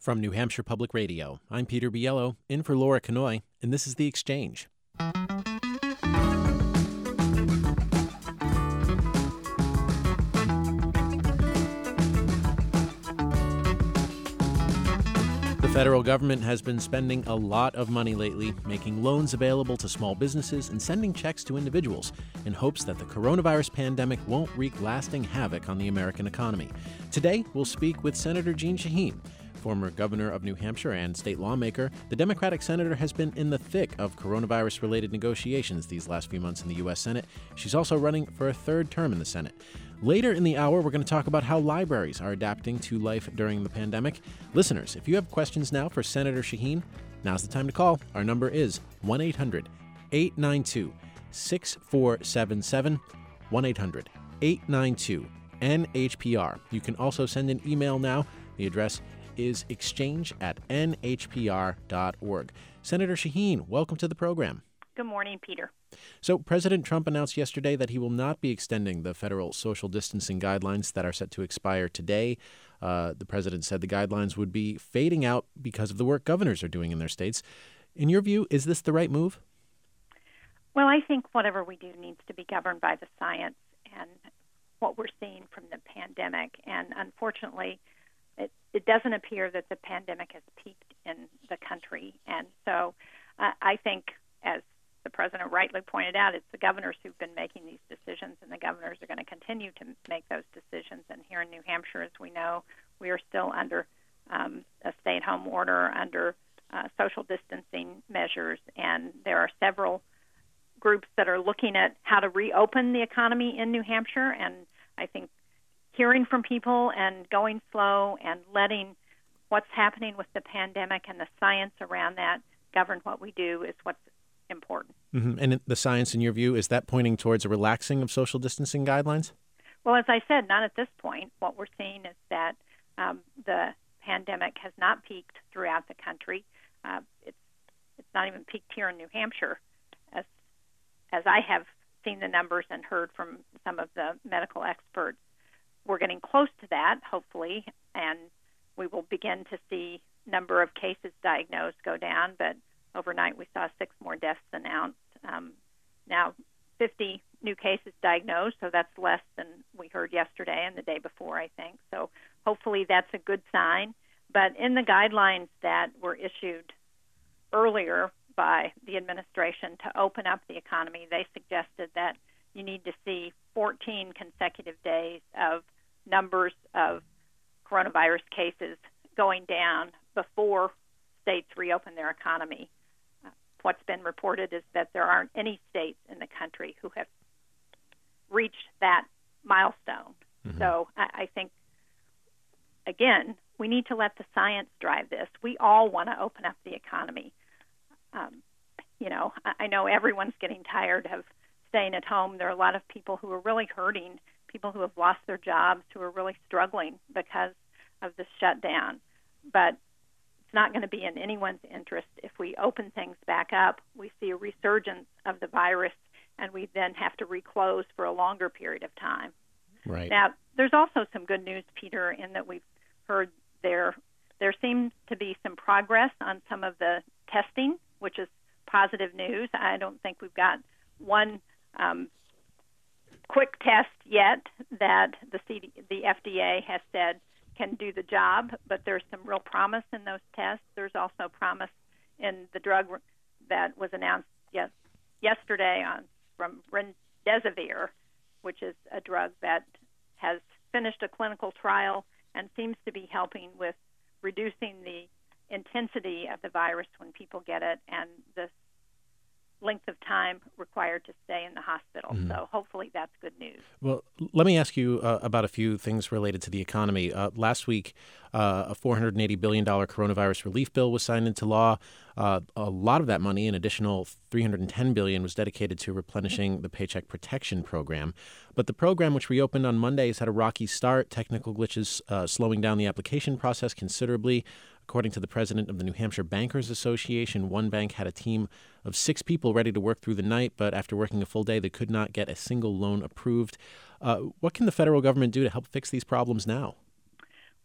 From New Hampshire Public Radio, I'm Peter Biello, in for Laura Kanoy, and this is The Exchange. The federal government has been spending a lot of money lately, making loans available to small businesses and sending checks to individuals in hopes that the coronavirus pandemic won't wreak lasting havoc on the American economy. Today, we'll speak with Senator Jeanne Shaheen. Former governor of New Hampshire and state lawmaker, the Democratic senator has been in the thick of coronavirus-related negotiations these last few months in the U.S. Senate. She's also running for a third term in the Senate. Later in the hour, we're going to talk about how libraries are adapting to life during the pandemic. Listeners, if you have questions now for Senator Shaheen, now's the time to call. Our number is 1-800-892-6477, 1-800-892-NHPR. You can also send an email now. The address is exchange@nhpr.org. Senator Shaheen, welcome to the program. Good morning, Peter. So President Trump announced yesterday that he will not be extending the federal social distancing guidelines that are set to expire today. The president said the guidelines would be fading out because of the work governors are doing in their states. In your view, is this the right move? Well, I think whatever we do needs to be governed by the science and what we're seeing from the pandemic. And unfortunately, it doesn't appear that the pandemic has peaked in the country. And so I think, as the president rightly pointed out, it's the governors who've been making these decisions, and the governors are going to continue to make those decisions. And here in New Hampshire, as we know, we are still under a stay-at-home order, under social distancing measures, and there are several groups that are looking at how to reopen the economy in New Hampshire. And I think hearing from people and going slow and letting what's happening with the pandemic and the science around that govern what we do is what's important. Mm-hmm. And the science, in your view, is that pointing towards a relaxing of social distancing guidelines? Well, as I said, not at this point. What we're seeing is that the pandemic has not peaked throughout the country. It's not even peaked here in New Hampshire, as I have seen the numbers and heard from some of the medical experts. We're getting close to that, hopefully, and we will begin to see number of cases diagnosed go down. But overnight, we saw 6 more deaths announced. Now, 50 new cases diagnosed, so that's less than we heard yesterday and the day before, I think. So hopefully that's a good sign. But in the guidelines that were issued earlier by the administration to open up the economy, they suggested that you need to see 14 consecutive days of numbers of coronavirus cases going down before states reopen their economy. What's been reported is that there aren't any states in the country who have reached that milestone. Mm-hmm. So I think, again, we need to let the science drive this. We all want to open up the economy. I know everyone's getting tired of staying at home. There are a lot of people who are really hurting, people who have lost their jobs, who are really struggling because of this shutdown. But it's not going to be in anyone's interest if we open things back up, we see a resurgence of the virus, and we then have to reclose for a longer period of time. Right. Now, there's also some good news, Peter, in that we've heard there seems to be some progress on some of the testing, which is positive news. I don't think we've got one quick test yet that the FDA has said can do the job, but there's some real promise in those tests. There's also promise in the drug that was announced yesterday from remdesivir, which is a drug that has finished a clinical trial and seems to be helping with reducing the intensity of the virus when people get it and the length of time required to stay in the hospital. Mm-hmm. So hopefully that's good news. Well, let me ask you about a few things related to the economy. Last week, a $480 billion coronavirus relief bill was signed into law. A lot of that money, an additional $310 billion, was dedicated to replenishing the Paycheck Protection Program. But the program, which reopened on Monday, has had a rocky start, technical glitches slowing down the application process considerably. According to the president of the New Hampshire Bankers Association, one bank had a team of 6 people ready to work through the night, but after working a full day, they could not get a single loan approved. What can the federal government do to help fix these problems now?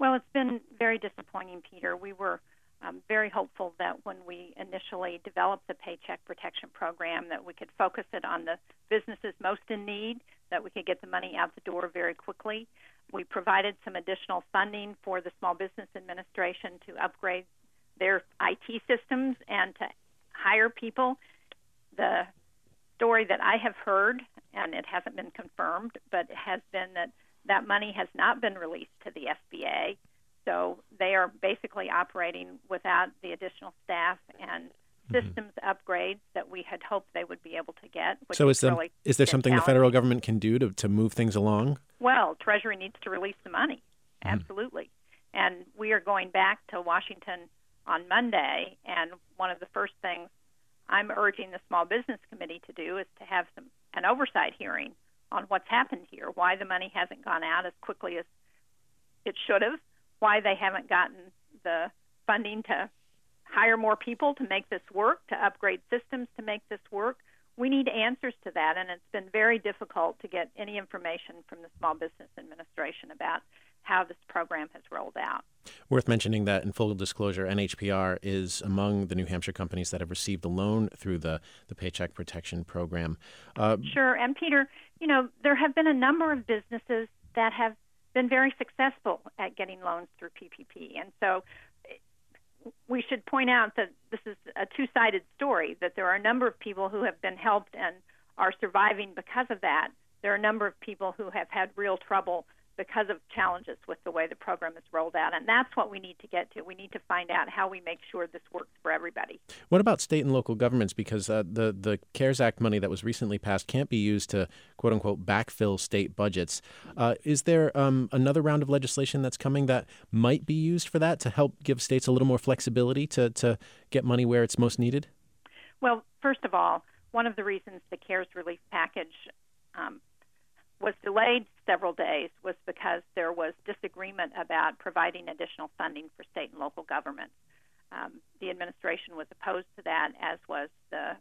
Well, it's been very disappointing, Peter. We were very hopeful that when we initially developed the Paycheck Protection Program that we could focus it on the businesses most in need, that we could get the money out the door very quickly. We provided some additional funding for the Small Business Administration to upgrade their IT systems and to hire people. The story that I have heard, and it hasn't been confirmed, but it has been that money has not been released to the SBA. So they are basically operating without the additional staff and systems upgrades that we had hoped they would be able to get. So is there something the federal government can do to move things along? Well, Treasury needs to release the money, absolutely. And we are going back to Washington on Monday, and one of the first things I'm urging the Small Business Committee to do is to have an oversight hearing on what's happened here, why the money hasn't gone out as quickly as it should have, why they haven't gotten the funding to hire more people to make this work, to upgrade systems to make this work. We need answers to that, and it's been very difficult to get any information from the Small Business Administration about how this program has rolled out. Worth mentioning that, in full disclosure, NHPR is among the New Hampshire companies that have received a loan through the Paycheck Protection Program. Sure, and Peter, there have been a number of businesses that have been very successful at getting loans through PPP, and so we should point out that this is a two-sided story, that there are a number of people who have been helped and are surviving because of that. There are a number of people who have had real trouble because of challenges with the way the program is rolled out, and that's what we need to get to. We need to find out how we make sure this works for everybody. What about state and local governments? Because the CARES Act money that was recently passed can't be used to, quote-unquote, backfill state budgets. Is there another round of legislation that's coming that might be used for that, to help give states a little more flexibility to get money where it's most needed? Well, first of all, one of the reasons the CARES relief package was delayed several days was because there was disagreement about providing additional funding for state and local governments. The administration was opposed to that, as was the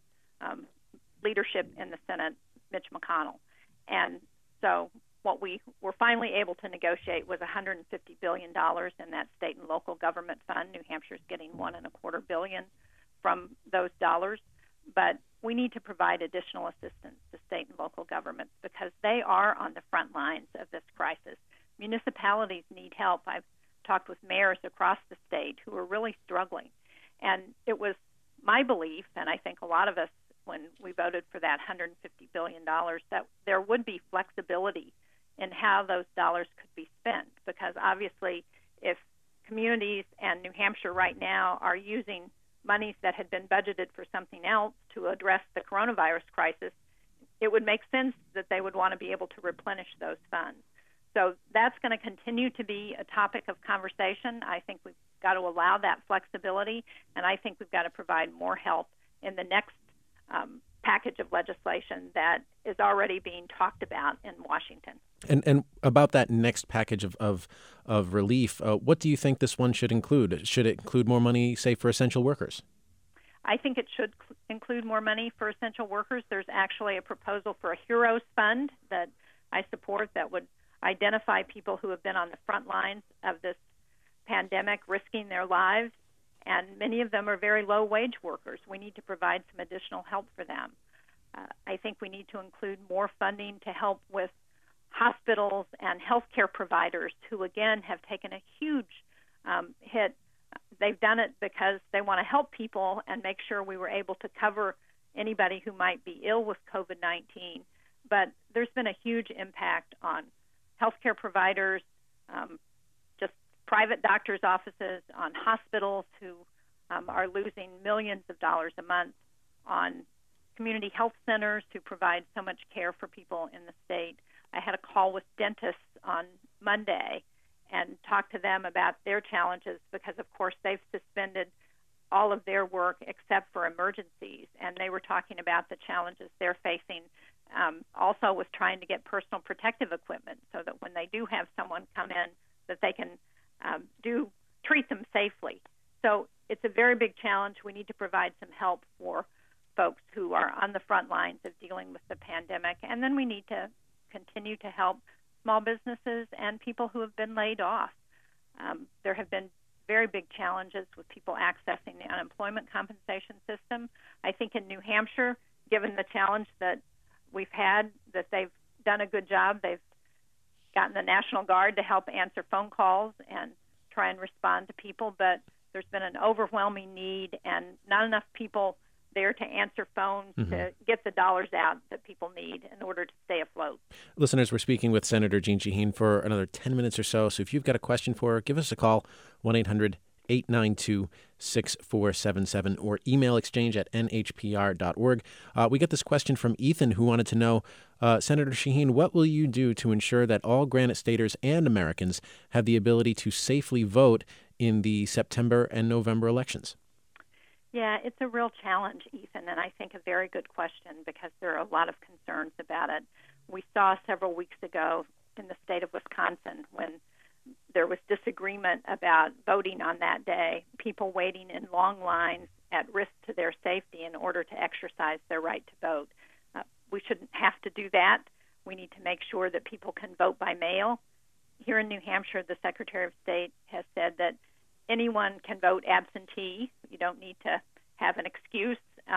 leadership in the Senate, Mitch McConnell. And so what we were finally able to negotiate was $150 billion in that state and local government fund. New Hampshire's getting $1.25 billion from those dollars. But we need to provide additional assistance to state and local governments because they are on the front lines of this crisis. Municipalities need help. I've talked with mayors across the state who are really struggling. And it was my belief, and I think a lot of us, when we voted for that $150 billion, that there would be flexibility in how those dollars could be spent. Because obviously, if communities and New Hampshire right now are using monies that had been budgeted for something else to address the coronavirus crisis, it would make sense that they would want to be able to replenish those funds. So that's going to continue to be a topic of conversation. I think we've got to allow that flexibility, and I think we've got to provide more help in the next package of legislation that is already being talked about in Washington. And about that next package of relief, what do you think this one should include? Should it include more money, say, for essential workers? I think it should include more money for essential workers. There's actually a proposal for a Heroes Fund that I support that would identify people who have been on the front lines of this pandemic, risking their lives, and many of them are very low-wage workers. We need to provide some additional help for them. I think we need to include more funding to help with hospitals and healthcare providers who, again, have taken a huge hit. They've done it because they want to help people and make sure we were able to cover anybody who might be ill with COVID-19. But there's been a huge impact on healthcare providers, just private doctors' offices, on hospitals who are losing millions of dollars a month, on community health centers who provide so much care for people in the state. I had a call with dentists on Monday and talked to them about their challenges because, of course, they've suspended all of their work except for emergencies, and they were talking about the challenges they're facing. Also with trying to get personal protective equipment so that when they do have someone come in, that they can treat them safely. So it's a very big challenge. We need to provide some help for folks who are on the front lines of dealing with the pandemic, and then we need to continue to help small businesses and people who have been laid off. There have been very big challenges with people accessing the unemployment compensation system. I think in New Hampshire, given the challenge that we've had, that they've done a good job. They've gotten the National Guard to help answer phone calls and try and respond to people, but there's been an overwhelming need and not enough people there to answer phones to get the dollars out that people need in order to stay afloat. Listeners, we're speaking with Senator Jeanne Shaheen for another 10 minutes or so. So if you've got a question for her, give us a call, 1-800-892-6477 or email exchange@nhpr.org. We get this question from Ethan, who wanted to know, Senator Shaheen, what will you do to ensure that all Granite Staters and Americans have the ability to safely vote in the September and November elections? Yeah, it's a real challenge, Ethan, and I think a very good question because there are a lot of concerns about it. We saw several weeks ago in the state of Wisconsin when there was disagreement about voting on that day, people waiting in long lines at risk to their safety in order to exercise their right to vote. We shouldn't have to do that. We need to make sure that people can vote by mail. Here in New Hampshire, the Secretary of State has said that anyone can vote absentee. You don't need to have an excuse.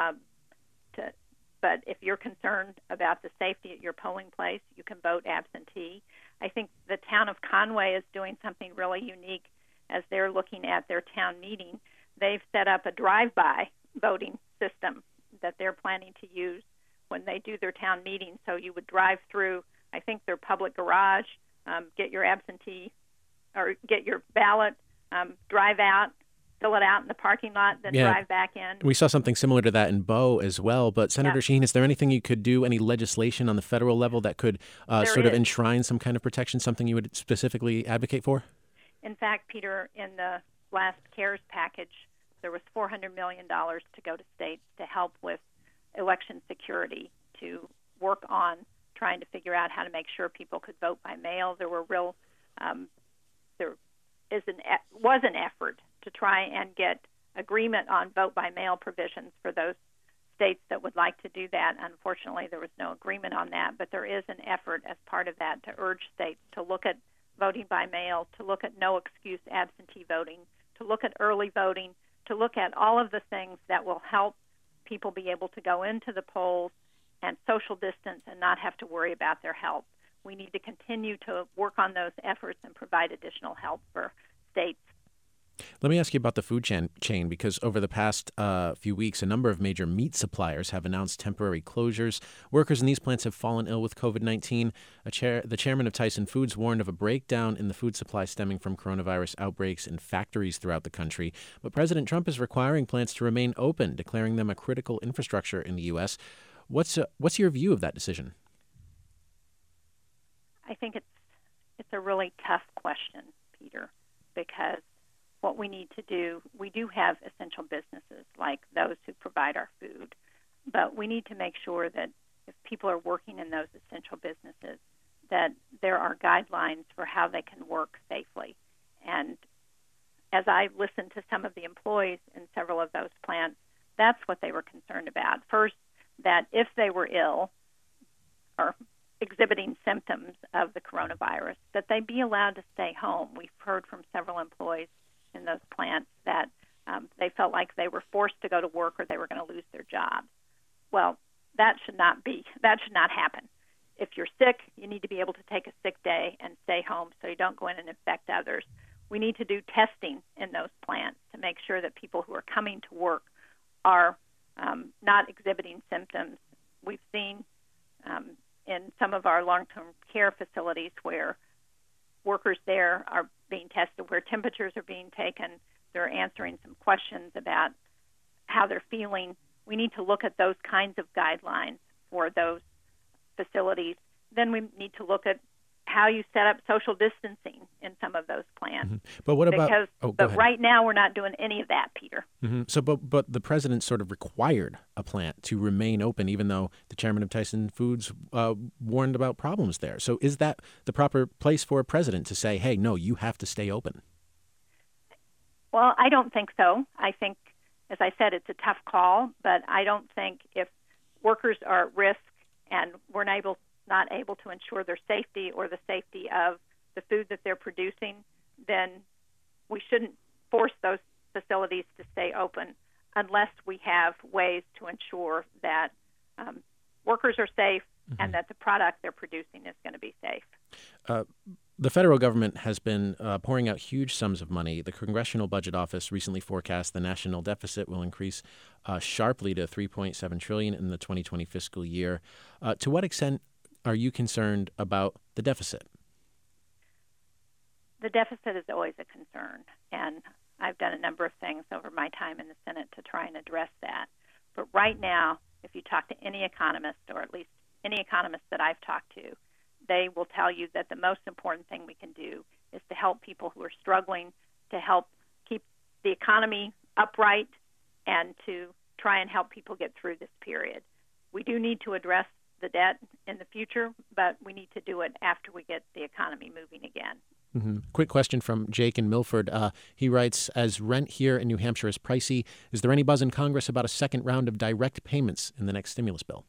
But if you're concerned about the safety at your polling place, you can vote absentee. I think the town of Conway is doing something really unique as they're looking at their town meeting. They've set up a drive-by voting system that they're planning to use when they do their town meeting. So you would drive through, I think, their public garage, get your absentee or get your ballot, drive out, fill it out in the parking lot, then drive back in. We saw something similar to that in Bow as well. But Senator Shaheen, is there anything you could do, any legislation on the federal level that could sort of enshrine some kind of protection, something you would specifically advocate for? In fact, Peter, in the last CARES package, there was $400 million to go to states to help with election security, to work on trying to figure out how to make sure people could vote by mail. There were was an effort to try and get agreement on vote by mail provisions for those states that would like to do that. Unfortunately, there was no agreement on that, but there is an effort as part of that to urge states to look at voting by mail, to look at no excuse absentee voting, to look at early voting, to look at all of the things that will help people be able to go into the polls and social distance and not have to worry about their health. We need to continue to work on those efforts and provide additional help for states. Let me ask you about the food chain, because over the past few weeks, a number of major meat suppliers have announced temporary closures. Workers in these plants have fallen ill with COVID-19. The chairman of Tyson Foods warned of a breakdown in the food supply stemming from coronavirus outbreaks in factories throughout the country. But President Trump is requiring plants to remain open, declaring them a critical infrastructure in the U.S. What's your view of that decision? I think it's a really tough question, Peter, because what we need to do, we do have essential businesses like those who provide our food, but we need to make sure that if people are working in those essential businesses, that there are guidelines for how they can work safely. And as I listened to some of the employees in several of those plants, that's what they were concerned about. First, that if they were ill or exhibiting symptoms of the coronavirus, that they be allowed to stay home. We've heard from several employees in those plants that they felt like they were forced to go to work or they were going to lose their jobs. Well, that should not happen. If you're sick, you need to be able to take a sick day and stay home so you don't go in and infect others. We need to do testing in those plants to make sure that people who are coming to work are not exhibiting symptoms. We've seen in some of our long-term care facilities where workers there are being tested, where temperatures are being taken, they're answering some questions about how they're feeling. We need to look at those kinds of guidelines for those facilities. Then we need to look at how you set up social distancing in some of those plants. Mm-hmm. But what about? But right now we're not doing any of that, Peter. Mm-hmm. So, but the president sort of required a plant to remain open, even though the chairman of Tyson Foods warned about problems there. So, is that the proper place for a president to say, "Hey, no, you have to stay open"? Well, I don't think so. I think, as I said, it's a tough call, but I don't think if workers are at risk and we're not able to ensure their safety or the safety of the food that they're producing, then we shouldn't force those facilities to stay open unless we have ways to ensure that workers are safe and that the product they're producing is going to be safe. The federal government has been pouring out huge sums of money. The Congressional Budget Office recently forecast the national deficit will increase sharply to $3.7 trillion in the 2020 fiscal year. To what extent are you concerned about the deficit? The deficit is always a concern, and I've done a number of things over my time in the Senate to try and address that. But right now, if you talk to any economist, or at least any economist that I've talked to, they will tell you that the most important thing we can do is to help people who are struggling, to help keep the economy upright, and to try and help people get through this period. We do need to address the debt in the future, but we need to do it after we get the economy moving again. Mm-hmm. Quick question from Jake in Milford. He writes, as rent here in New Hampshire is pricey, is there any buzz in Congress about a second round of direct payments in the next stimulus bill?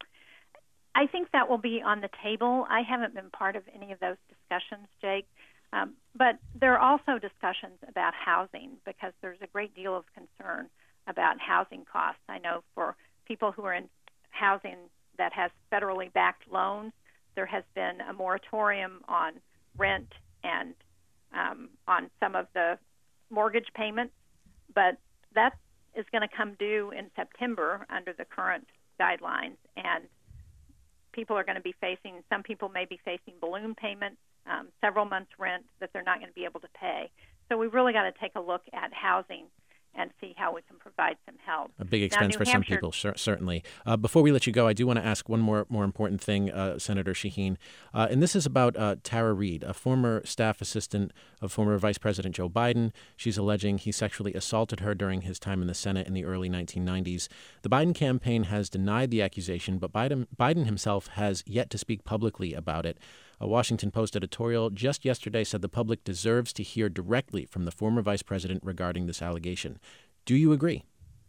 I think that will be on the table. I haven't been part of any of those discussions, Jake. But there are also discussions about housing because there's a great deal of concern about housing costs. I know for people who are in housing that has federally backed loans, there has been a moratorium on rent and on some of the mortgage payments, but that is going to come due in September under the current guidelines, and people are going to be some people may be facing balloon payments, several months' rent that they're not going to be able to pay. So we've really got to take a look at housing and see how we can provide some help. A big expense for some people, certainly. Before we let you go, I do want to ask one more important thing, Senator Shaheen, and this is about Tara Reade, a former staff assistant of former Vice President Joe Biden. She's alleging he sexually assaulted her during his time in the Senate in the early 1990s. The Biden campaign has denied the accusation, but Biden himself has yet to speak publicly about it. A Washington Post editorial just yesterday said the public deserves to hear directly from the former vice president regarding this allegation. Do you agree?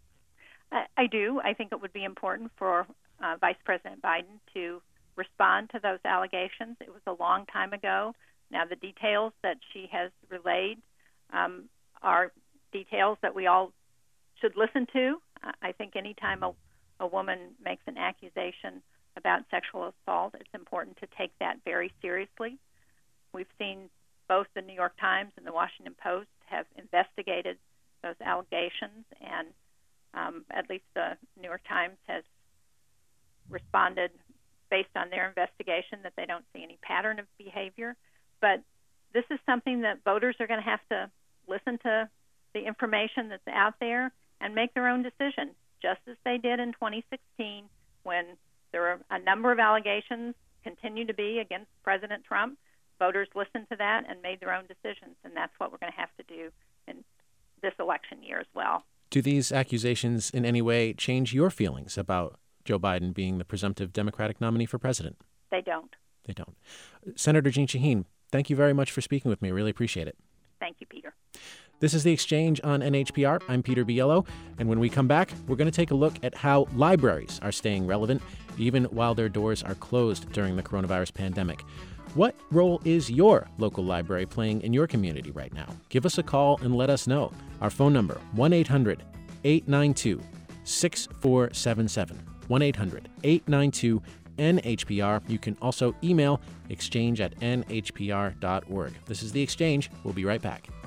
I do. I think it would be important for Vice President Biden to respond to those allegations. It was a long time ago. Now, the details that she has relayed are details that we all should listen to. I think anytime a woman makes an accusation about sexual assault, it's important to take that very seriously. We've seen both the New York Times and the Washington Post have investigated those allegations, and at least the New York Times has responded based on their investigation that they don't see any pattern of behavior. But this is something that voters are going to have to listen to the information that's out there and make their own decision, just as they did in 2016 when there were a number of allegations continue to be against President Trump. Voters listened to that and made their own decisions, and that's what we're going to have to do in this election year as well. Do these accusations in any way change your feelings about Joe Biden being the presumptive Democratic nominee for president? They don't. They don't. Senator Jeanne Shaheen, thank you very much for speaking with me. I really appreciate it. Thank you, Peter. This is The Exchange on NHPR. I'm Peter Biello, and when we come back, we're going to take a look at how libraries are staying relevant even while their doors are closed during the coronavirus pandemic. What role is your local library playing in your community right now? Give us a call and let us know. Our phone number, 1-800-892-6477. 1-800-892-NHPR. You can also email exchange@nhpr.org. This is The Exchange. We'll be right back.